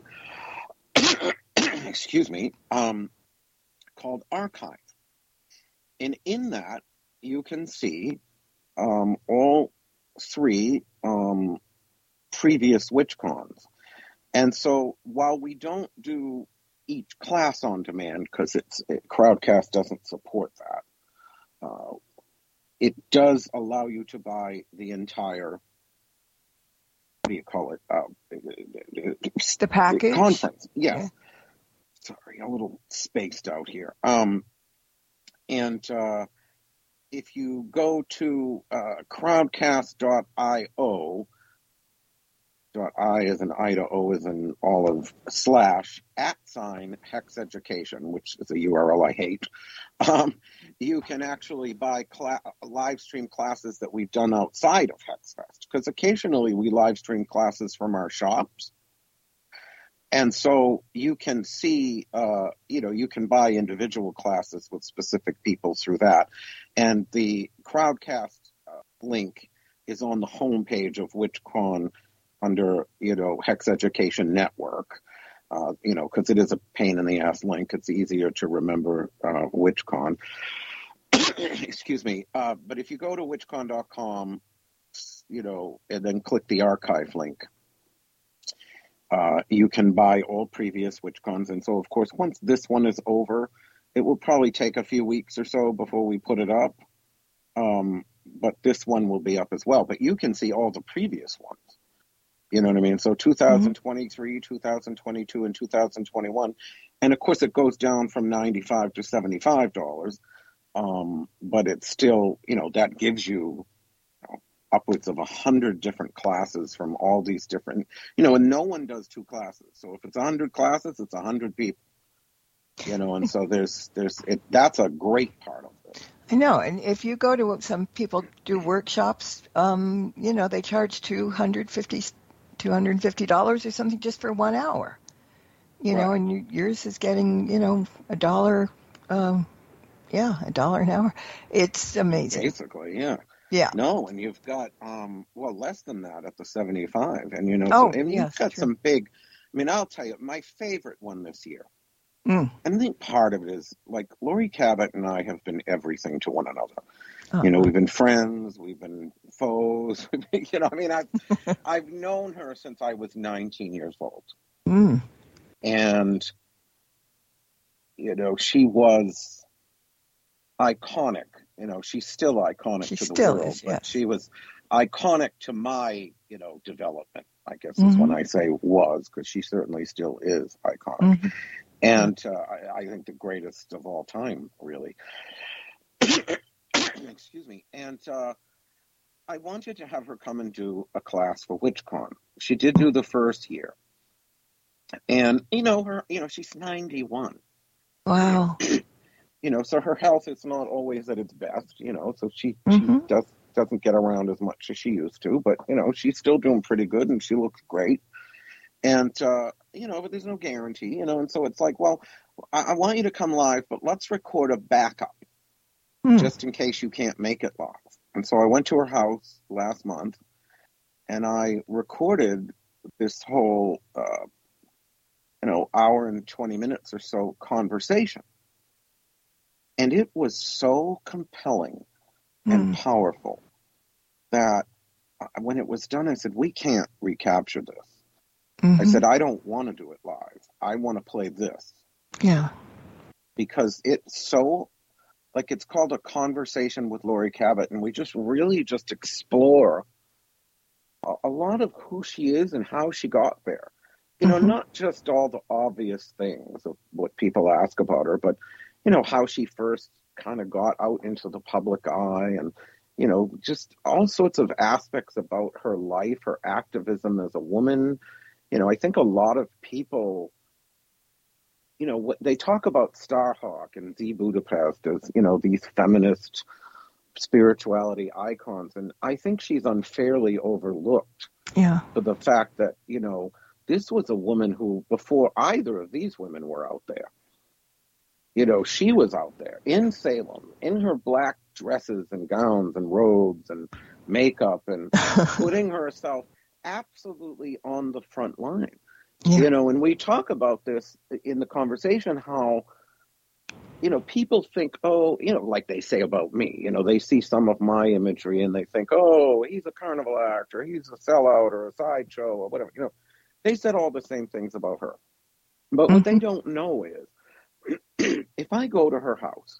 excuse me, um, called Archive. And in that, you can see um, all three um, previous WitchCons. And so while we don't do each class on demand, because it's it, Crowdcast doesn't support that, uh, it does allow you to buy the entire, what do you call it? Uh, the package? The conference, yes. Yeah. Sorry, a little spaced out here. Um, and uh, if you go to uh, crowdcast dot io, dot I is an Ida, O is an olive, slash, at sign, Hex Education, which is a U R L I hate, um, you can actually buy cla- live stream classes that we've done outside of HexFest, because occasionally we live stream classes from our shops. And so you can see, uh, you know, you can buy individual classes with specific people through that. And the Crowdcast uh, link is on the homepage of WitchCon under, you know, Hex Education Network, uh, you know, because it is a pain in the ass link. It's easier to remember uh, WitchCon. Excuse me. Uh, but if you go to witch con dot com, you know, and then click the archive link, Uh, you can buy all previous WitchCons. And so, of course, once this one is over, it will probably take a few weeks or so before we put it up. Um, but this one will be up as well. But you can see all the previous ones. You know what I mean? So two thousand twenty-three, mm-hmm. two thousand twenty-two, and two thousand twenty-one. And, of course, it goes down from ninety-five dollars to seventy-five dollars. Um, but it's still, you know, that gives you upwards of a hundred different classes from all these different, you know, and no one does two classes. So if it's a hundred classes, it's a hundred people, you know, and so there's, there's, it, that's a great part of it. I know. And if you go to some people do workshops, um, you know, they charge two hundred fifty dollars, two hundred fifty dollars or something just for one hour, you right. know, and you, yours is getting, you know, a dollar, um, yeah, a dollar an hour. It's amazing. Basically, yeah. Yeah. No, and you've got, um, well, less than that at the seventy-five. And, you know, oh, so, and yes, you've got true. some big, I mean, I'll tell you, my favorite one this year, mm. and I think part of it is, like, Lori Cabot and I have been everything to one another. Uh-huh. You know, we've been friends, we've been foes, you know, I mean, I've, I've known her since I was nineteen years old. Mm. And you know, she was iconic. You know, she's still iconic She to the still world, is, but yes. she was iconic to my, you know, development, I guess is Mhm. when I say was, because she certainly still is iconic. Mhm. And uh, I, I think the greatest of all time, really. Excuse me. And uh, I wanted to have her come and do a class for WitchCon. She did do the first year. And, you know, her, you know, she's ninety-one. Wow. You know, so her health is not always at its best, you know, so she, Mhm. she does, doesn't get around as much as she used to, but, you know, she's still doing pretty good and she looks great. And, uh, you know, but there's no guarantee, you know, and so it's like, well, I, I want you to come live, but let's record a backup Hmm. just in case you can't make it live. And so I went to her house last month and I recorded this whole, uh, you know, hour and twenty minutes or so conversation. And it was so compelling and Hmm. powerful that when it was done, I said, we can't recapture this. Mhm. I said, I don't want to do it live. I want to play this Yeah. because it's so, like, it's called A Conversation with Laurie Cabot. And we just really just explore a, a lot of who she is and how she got there. You know, Mhm. not just all the obvious things of what people ask about her, but, you know, how she first kind of got out into the public eye and, you know, just all sorts of aspects about her life, her activism as a woman. You know, I think a lot of people, you know, what they talk about Starhawk and Z Budapest as, you know, these feminist spirituality icons. And I think she's unfairly overlooked Yeah. for the fact that, you know, this was a woman who, before either of these women were out there, you know, she was out there in Salem in her black dresses and gowns and robes and makeup and putting herself absolutely on the front line. Yeah. You know, and we talk about this in the conversation, how, you know, people think, oh, you know, like they say about me, you know, they see some of my imagery and they think, oh, he's a carnival actor, he's a sellout or a sideshow or whatever, you know. They said all the same things about her. But what they don't know is, if I go to her house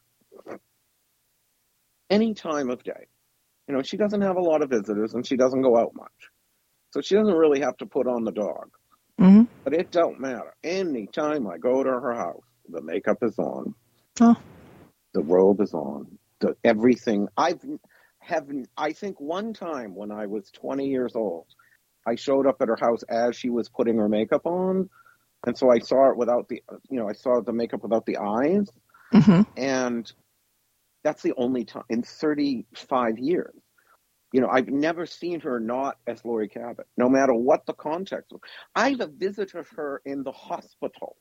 any time of day, you know, she doesn't have a lot of visitors and she doesn't go out much. So she doesn't really have to put on the dog. Mm-hmm. But it don't matter. Any time I go to her house, the makeup is on. Oh. The robe is on. The everything. I've have I think one time when I was twenty years old, I showed up at her house as she was putting her makeup on, and so I saw it without the, you know, I saw the makeup without the eyes, Mm-hmm. and that's the only time in thirty-five years. You know, I've never seen her not as Laurie Cabot, no matter what the context was. I've visited her in the hospital.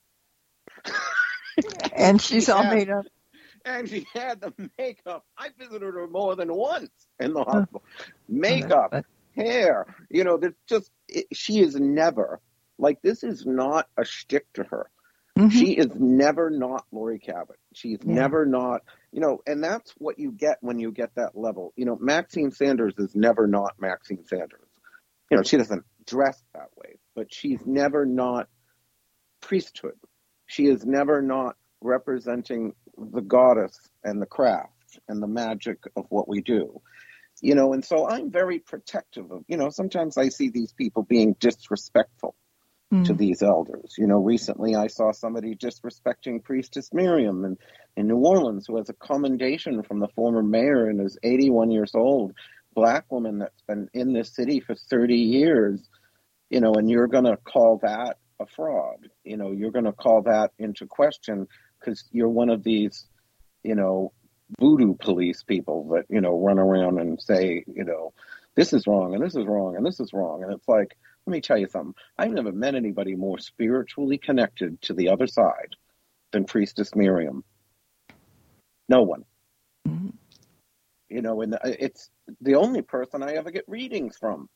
And she's all had, made up. And she had the makeup. I visited her more than once in the hospital. Oh. Makeup, Oh, hair, you know, there's just, it, she is never, like, this is not a shtick to her. Mm-hmm. She is never not Laurie Cabot. She's Yeah. never not, you know, and that's what you get when you get that level. You know, Maxine Sanders is never not Maxine Sanders. You know, she doesn't dress that way, but she's never not priesthood. She is never not representing the goddess and the craft and the magic of what we do. You know, and so I'm very protective of, you know, sometimes I see these people being disrespectful Mm. to these elders. You know, recently I saw somebody disrespecting Priestess Miriam in, in New Orleans, who has a commendation from the former mayor and is eighty-one years old, black woman that's been in this city for thirty years, you know, and you're going to call that a fraud. You know, you're going to call that into question because you're one of these, you know, voodoo police people that, you know, run around and say, you know, this is wrong and this is wrong and this is wrong. And it's like, let me tell you something. I've never met anybody more spiritually connected to the other side than Priestess Miriam. No one. Mm-hmm. You know, and it's the only person I ever get readings from.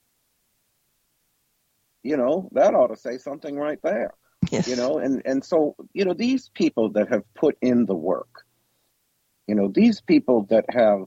You know, that ought to say something right there. Yes. You know, and, and so, you know, these people that have put in the work, you know, these people that have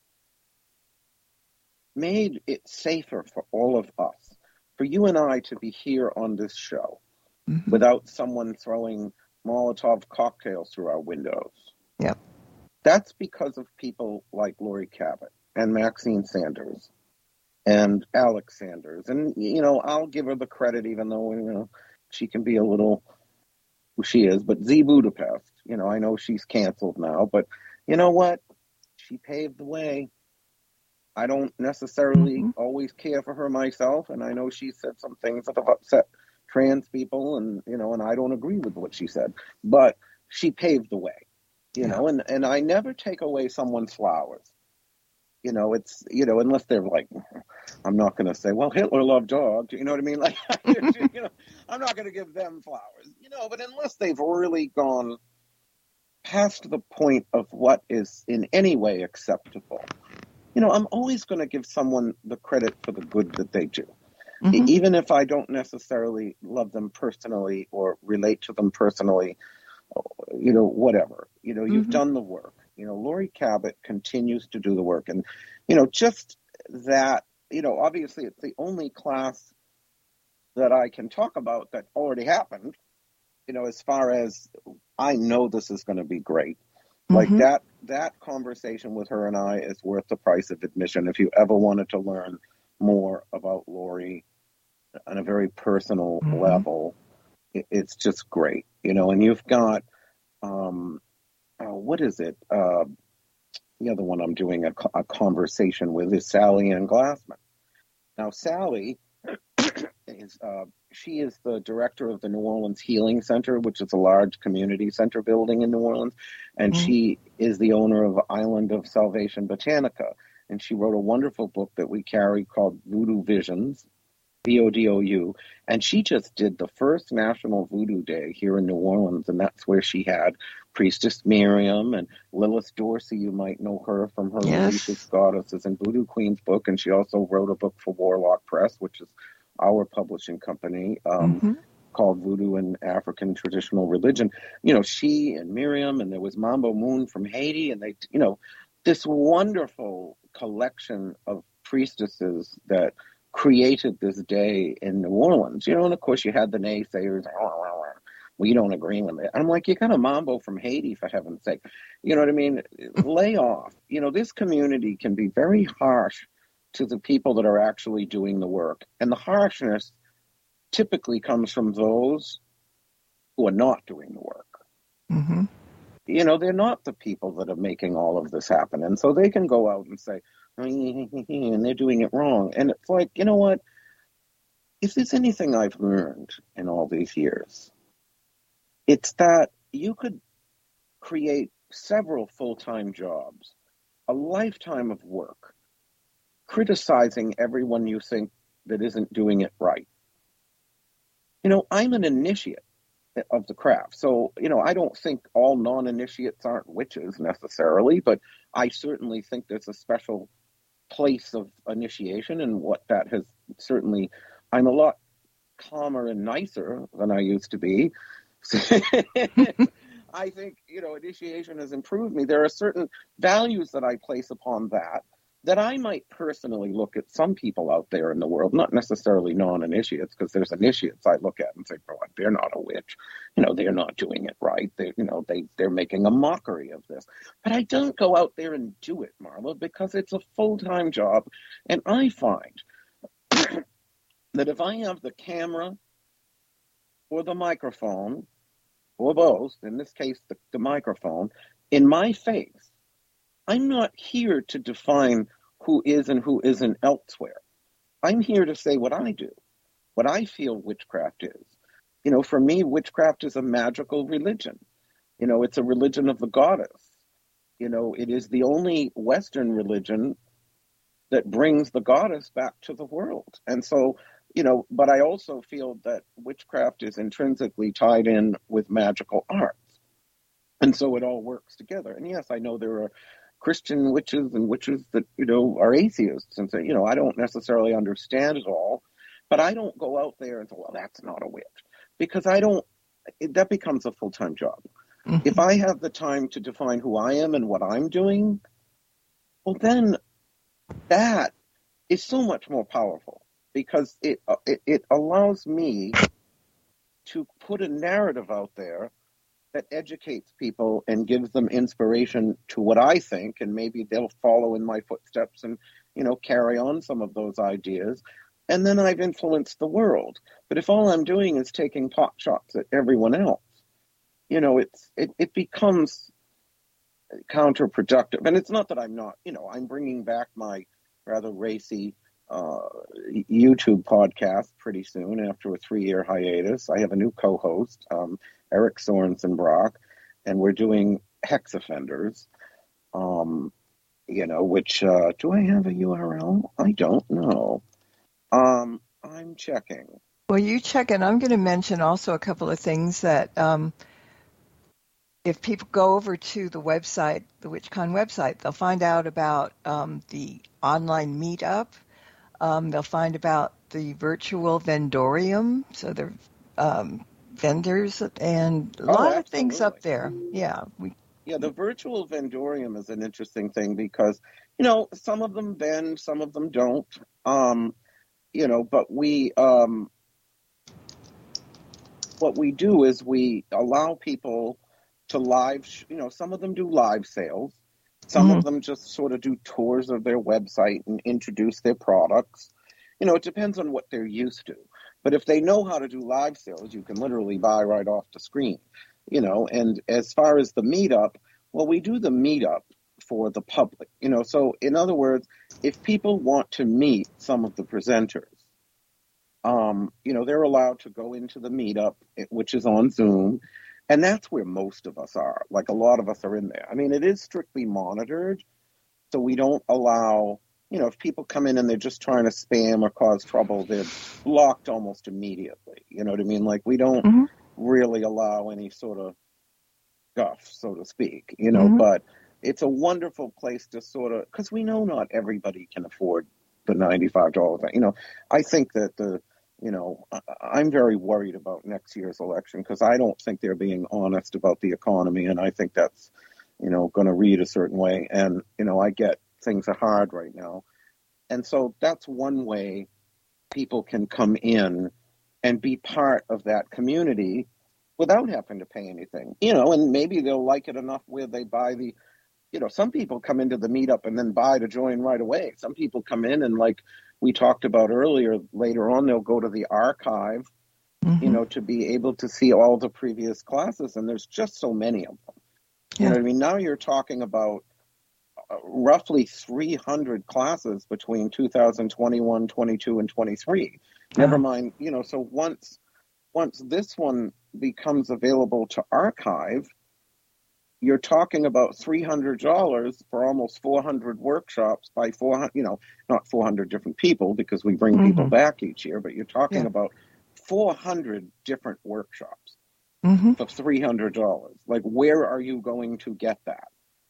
made it safer for all of us, for you and I to be here on this show, mm-hmm. without someone throwing Molotov cocktails through our windows. Yep. That's because of people like Laurie Cabot and Maxine Sanders and Alex Sanders. And, you know, I'll give her the credit, even though, you know, she can be a little, who she is, but Z Budapest, you know, I know she's canceled now, but you know what? She paved the way. I don't necessarily mm-hmm. always care for her myself, and I know she said some things that have upset trans people, and, you know, and I don't agree with what she said, but she paved the way, you yeah. know, and, and I never take away someone's flowers. You know, it's, you know, unless they're like, I'm not going to say, well, Hitler loved dogs. You know what I mean? Like, you know, I'm not going to give them flowers, you know, but unless they've really gone past the point of what is in any way acceptable, you know, I'm always going to give someone the credit for the good that they do. Mm-hmm. Even if I don't necessarily love them personally or relate to them personally, you know, whatever, you know, you've mm-hmm. done the work. You know, Laurie Cabot continues to do the work. And, you know, just that, you know, obviously it's the only class that I can talk about that already happened, you know, as far as I know this is going to be great. Mm-hmm. Like that, that conversation with her and I is worth the price of admission. If you ever wanted to learn more about Laurie on a very personal mm-hmm. level, it, it's just great, you know, and you've got, um, Uh, what is it? Uh, the other one I'm doing a, a conversation with is Sally Ann Glassman. Now, Sally is uh, she is the director of the New Orleans Healing Center, which is a large community center building in New Orleans, and mm-hmm. she is the owner of Island of Salvation Botanica, and she wrote a wonderful book that we carry called Voodoo Visions, V O D O U, and she just did the first National Voodoo Day here in New Orleans, and that's where she had Priestess Miriam and Lilith Dorsey. You might know her from her yes. Religious Goddesses and Voodoo Queens book, and she also wrote a book for Warlock Press, which is our publishing company, um, mm-hmm. called Voodoo and African Traditional Religion. You know, she and Miriam, and there was Mambo Moon from Haiti, and they, you know, this wonderful collection of priestesses that created this day in New Orleans, you know, and of course you had the naysayers, we don't agree with it. I'm like, you got a mambo from Haiti, for heaven's sake. You know what I mean? Lay off. You know, this community can be very harsh to the people that are actually doing the work. And the harshness typically comes from those who are not doing the work. Mm-hmm. You know, they're not the people that are making all of this happen. And so they can go out and say, and they're doing it wrong. And it's like, you know what? If there's anything I've learned in all these years, it's that you could create several full-time jobs, a lifetime of work, criticizing everyone you think that isn't doing it right. You know, I'm an initiate of the craft. So, you know, I don't think all non-initiates aren't witches necessarily, but I certainly think there's a special place of initiation, and what that has certainly, I'm a lot calmer and nicer than I used to be. I think, you know, initiation has improved me. There are certain values that I place upon that, that I might personally look at some people out there in the world, not necessarily non-initiates, because there's initiates I look at and say, oh, they're not a witch. You know, they're not doing it right. They, you know, they, they're making a mockery of this. But I don't go out there and do it, Marla, because it's a full-time job. And I find that if I have the camera or the microphone, or both, in this case, the, the microphone, in my face, I'm not here to define who is and who isn't elsewhere. I'm here to say what I do, what I feel witchcraft is. You know, for me, witchcraft is a magical religion. You know, it's a religion of the goddess. You know, it is the only Western religion that brings the goddess back to the world. And so, you know, but I also feel that witchcraft is intrinsically tied in with magical arts. And so it all works together. And yes, I know there are Christian witches and witches that, you know, are atheists and say, you know, I don't necessarily understand it all, but I don't go out there and say, well, that's not a witch, because I don't, it, that becomes a full-time job. Mm-hmm. If I have the time to define who I am and what I'm doing, well, then that is so much more powerful, because it, it, it allows me to put a narrative out there that educates people and gives them inspiration to what I think, and maybe they'll follow in my footsteps and, you know, carry on some of those ideas. And then I've influenced the world. But if all I'm doing is taking pot shots at everyone else, you know, it's it, it becomes counterproductive. And it's not that I'm not, you know, I'm bringing back my rather racy uh, YouTube podcast pretty soon after a three-year hiatus. I have a new co-host, um, Eric Sorensen-Brock, and we're doing Hex Offenders, um, you know, which, uh, do I have a U R L? I don't know. Um, I'm checking. Well, you check, and I'm going to mention also a couple of things that um, if people go over to the website, the WitchCon website, they'll find out about um, the online meetup. Um, they'll find about the virtual vendorium, so there are um, vendors and a Oh, lot absolutely. of things up there. Yeah, we. Yeah, the virtual vendorium is an interesting thing because, you know, some of them vend, some of them don't. Um, you know, but we, um, what we do is we allow people to live, you know, some of them do live sales. Some Mhm. of them just sort of do tours of their website and introduce their products. You know, it depends on what they're used to. But if they know how to do live sales, you can literally buy right off the screen. You know, and as far as the meetup, well, we do the meetup for the public. You know, so in other words, if people want to meet some of the presenters, um, you know, they're allowed to go into the meetup, which is on Zoom. And that's where most of us are. Like a lot of us are in there. I mean, it is strictly monitored. So we don't allow, you know, if people come in and they're just trying to spam or cause trouble, they're blocked almost immediately. You know what I mean? Like we don't Mhm. really allow any sort of guff, so to speak, you know, Mhm. but it's a wonderful place to sort of, because we know not everybody can afford the ninety-five dollars. You know, I think that the, you know, I- I'm very worried about next year's election because I don't think they're being honest about the economy. And I think that's, you know, going to read a certain way. And, you know, I get things are hard right now. And so that's one way people can come in and be part of that community without having to pay anything, you know, and maybe they'll like it enough where they buy the, you know, some people come into the meetup and then buy to join right away. Some people come in and, like we talked about earlier, later on, they'll go to the archive, Mhm. you know, to be able to see all the previous classes. And there's just so many of them. You Yeah. know what I mean? Now you're talking about uh, roughly three hundred classes between two thousand twenty-one, twenty-two, and twenty-three. Never Wow. mind, you know, so once once this one becomes available to archive, you're talking about three hundred dollars for almost four hundred workshops by four hundred, you know, not four hundred different people because we bring people Mhm. back each year, but you're talking Yeah. about four hundred different workshops Mhm. for three hundred dollars. Like, where are you going to get that?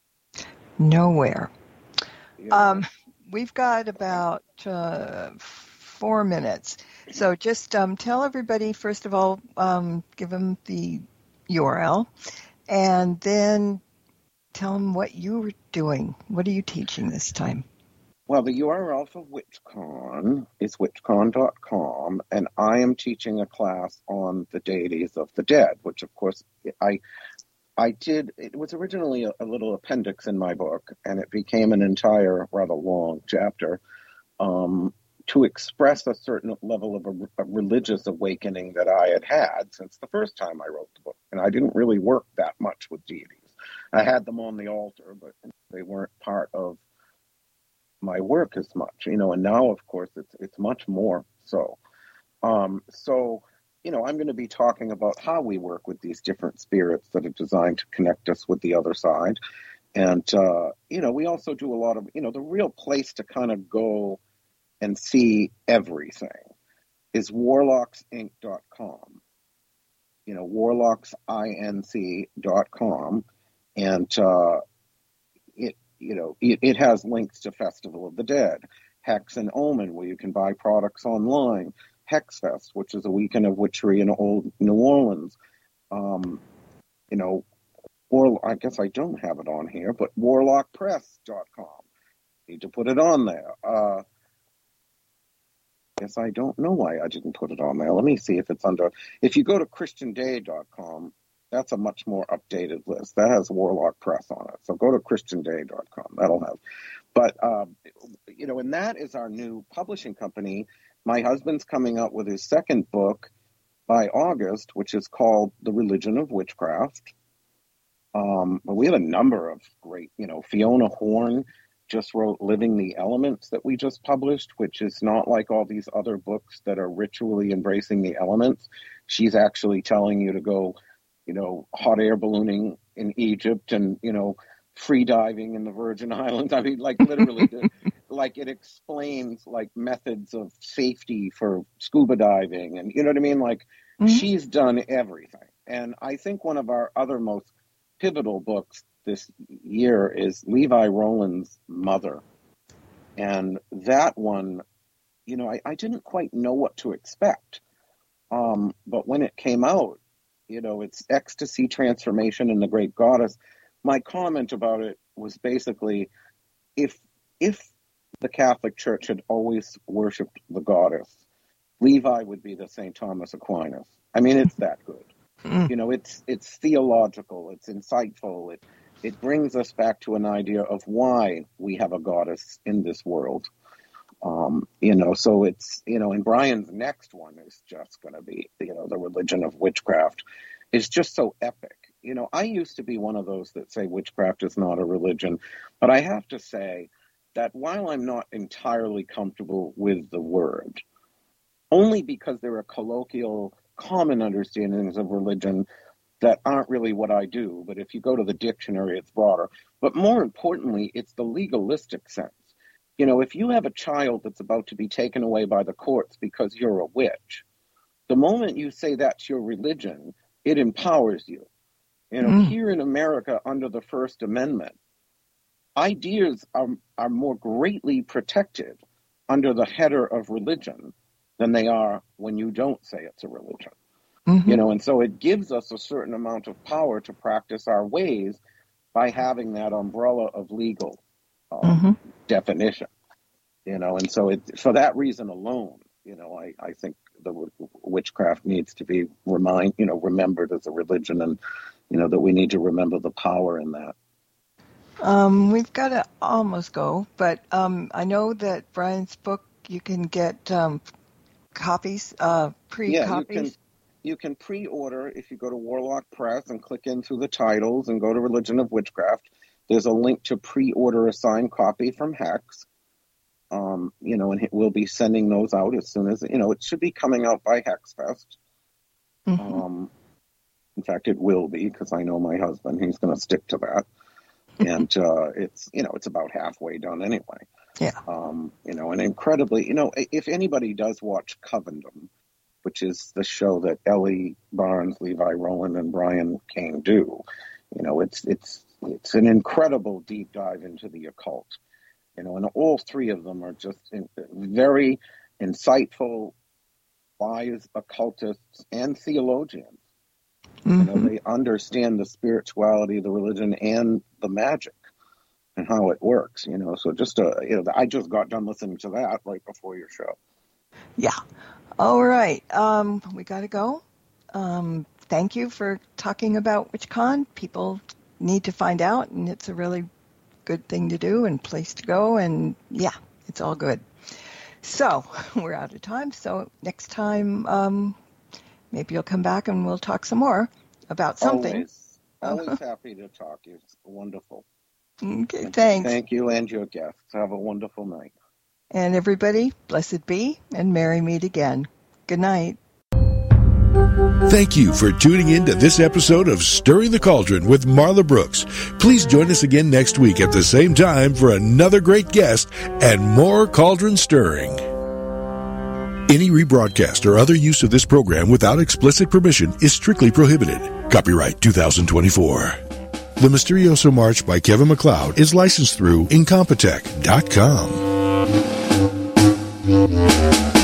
Nowhere. You know? Um, we've got about uh, four minutes. So just um, tell everybody, first of all, um, give them the U R L, and then tell them what you were doing. What are you teaching this time? Well, the U R L for WitchCon is witchcon dot com, and I am teaching a class on the deities of the dead, which, of course, I I did. It was originally a, a little appendix in my book, and it became an entire, rather long chapter um, to express a certain level of a, a religious awakening that I had had since the first time I wrote the book. And I didn't really work that much with deities. I had them on the altar, but they weren't part of my work as much, you know, and now, of course, it's it's much more so. Um, so, you know, I'm going to be talking about how we work with these different spirits that are designed to connect us with the other side. And, uh, you know, we also do a lot of, you know, the real place to kind of go and see everything is warlocks inc dot com. You know, warlocks inc dot com. And, uh, it, you know, it, it has links to Festival of the Dead, Hex and Omen, where you can buy products online, Hexfest, which is a weekend of witchery in old New Orleans. Um, you know, or I guess I don't have it on here, but warlock press dot com. Need to put it on there. Uh, guess I don't know why I didn't put it on there. Let me see if it's under. If you go to christian day dot com, That's a much more updated list. That has Warlock Press on it. So go to christian day dot com. That'll have. But, um, you know, and that is our new publishing company. My husband's coming out with his second book by August, which is called The Religion of Witchcraft. Um, we have a number of great, you know, Fiona Horn just wrote Living the Elements that we just published, which is not like all these other books that are ritually embracing the elements. She's actually telling you to go, you know, hot air ballooning in Egypt and, you know, free diving in the Virgin Islands. I mean, like literally, the, like it explains like methods of safety for scuba diving. And you know what I mean? Like mm-hmm. she's done everything. And I think one of our other most pivotal books this year is Levi Rowland's Mother. And that one, you know, I, I didn't quite know what to expect. Um, but when it came out, you know, it's ecstasy, transformation, and the great goddess. My comment about it was basically, if if the Catholic Church had always worshipped the goddess, Levi would be the Saint Thomas Aquinas. I mean, it's that good. Mm. You know, it's it's theological, it's insightful, it it brings us back to an idea of why we have a goddess in this world. Um, you know, so it's, you know, and Brian's next one is just going to be, you know, The Religion of Witchcraft is just so epic. You know, I used to be one of those that say witchcraft is not a religion, but I have to say that while I'm not entirely comfortable with the word, only because there are colloquial, common understandings of religion that aren't really what I do, but if you go to the dictionary, it's broader. But more importantly, it's the legalistic sense. You know, if you have a child that's about to be taken away by the courts because you're a witch, the moment you say that's your religion, it empowers you. You know, mm. here in America, under the First Amendment, ideas are, are more greatly protected under the header of religion than they are when you don't say it's a religion. Mm-hmm. You know, and so it gives us a certain amount of power to practice our ways by having that umbrella of legal um, mm-hmm. definition. You know, and so it, for that reason alone, you know, I, I think the w- witchcraft needs to be remind, you know, remembered as a religion, and you know that we need to remember the power in that. Um, we've got to almost go, but um, I know that Brian's book you can get um, copies, uh, pre-copies. Yeah, you can. You can pre-order if you go to Warlock Press and click into the titles and go to Religion of Witchcraft. There's a link to pre-order a signed copy from Hex. Um, you know, and we'll be sending those out as soon as, you know, it should be coming out by HexFest. Mm-hmm. Um, in fact, it will be, because I know my husband, he's going to stick to that. And uh, it's, you know, it's about halfway done anyway. Yeah. Um, you know, and incredibly, you know, if anybody does watch Covendom, which is the show that Ellie Barnes, Levi Rowland, and Brian Kane do, you know, it's it's it's an incredible deep dive into the occult. You know, and all three of them are just in, very insightful, wise occultists and theologians. Mm-hmm. You know, they understand the spirituality, the religion, and the magic and how it works. You know, so just a, you know, I just got done listening to that right before your show. Yeah. All right. Um, we got to go. Um, thank you for talking about WitchCon. People need to find out, and it's a really good thing to do and place to go. And, yeah, it's all good. So we're out of time. So next time, um, maybe you'll come back and we'll talk some more about something. Always, always happy to talk. It's wonderful. Okay, thanks. Thank you and your guests. Have a wonderful night. And everybody, blessed be, and merry meet again. Good night. Thank you for tuning in to this episode of Stirring the Cauldron with Marla Brooks. Please join us again next week at the same time for another great guest and more cauldron stirring. Any rebroadcast or other use of this program without explicit permission is strictly prohibited. Copyright twenty twenty-four. The Mysterioso March by Kevin MacLeod is licensed through Incompetech dot com.